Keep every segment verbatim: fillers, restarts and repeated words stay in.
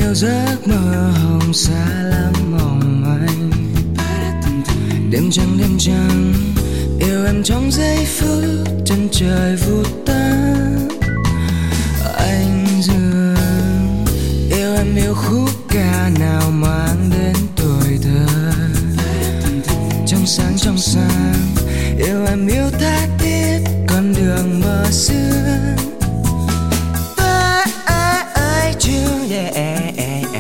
yêu giấc mơ hồng xa lắm mong manh. Đêm trăng đêm trăng yêu em trong giây phút chân trời vụt tắt. Anh dường yêu em yêu khúc ca nào mang đến tuổi thơ. Trong sáng trong sáng yêu em yêu tha thiết con đường mơ xưa. Tới chưa yeah.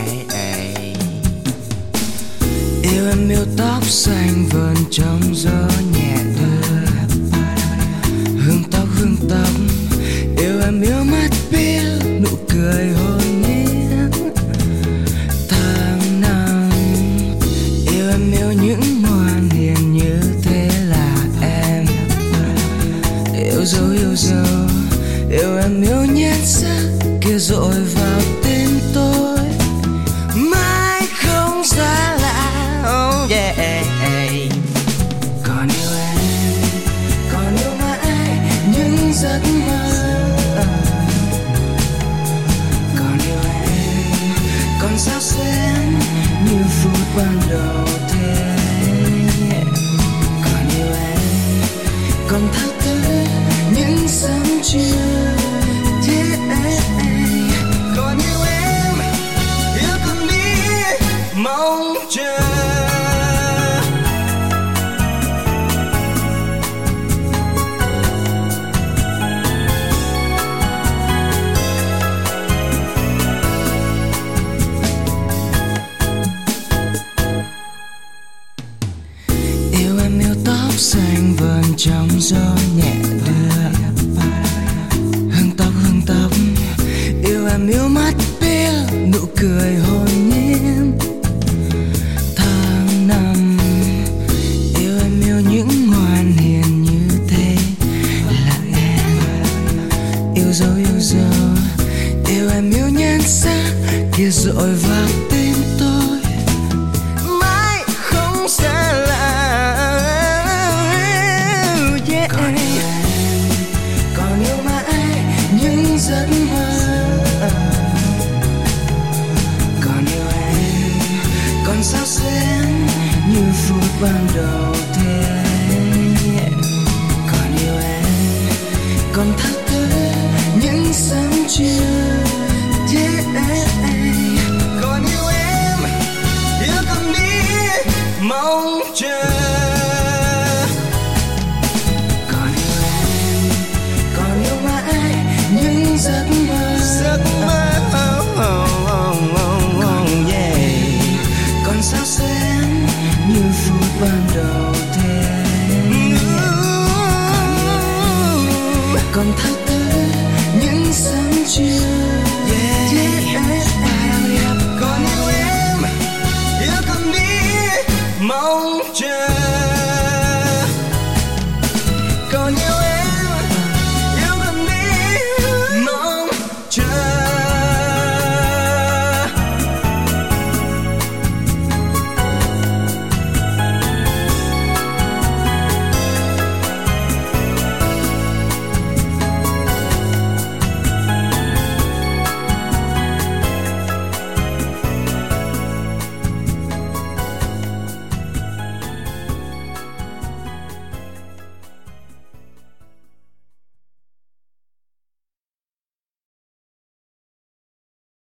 Yêu em yêu tóc xanh vờn trong gió nhẹ đưa. Hương tóc hương tóc yêu em yêu mắt biếc nụ cười hồn nhiên. Tháng năm yêu em yêu những ngoan hiền như thế là em. Yêu dấu yêu dấu yêu em yêu nhan sắc kia dội vào tên tôi. Mãi không xa lạ oh yeah. Còn yêu em còn yêu mãi những giấc mơ. Còn yêu em còn sao xuyến như phút ban đầu thế. Còn yêu em còn thao thức những sớm trưa thế. Còn yêu em yêu con biết mong chờ. Yêu em yêu tóc xanh vờn trong gió nhẹ đưa. Hương tóc hương tóc yêu em yêu mắt biếc nụ cười hồn nhiên. Tháng năm yêu em yêu những ngoan hiền như thế là em. Yêu dấu yêu dấu yêu em yêu nhan sắc kia dội vào tim tôi. Mãi không xa lạ yeah. Còn yêu em còn yêu mãi những giấc mơ. Còn yêu em còn sao xuyến như phút ban đầu thế. Còn yêu em còn thao thức những sớm trưa yeah. Còn yêu em yêu con biết mong chờ. Còn yêu em còn yêu mãi những giấc mơ. Giấc mơ oh, oh, oh, oh, yeah. Còn sao xuyến như phút ban đầu thế. Còn thao thức những sớm trưa yeah. Còn yêu em yêu con biết mong chờ. Còn yêu em yêu con biết mong chờ.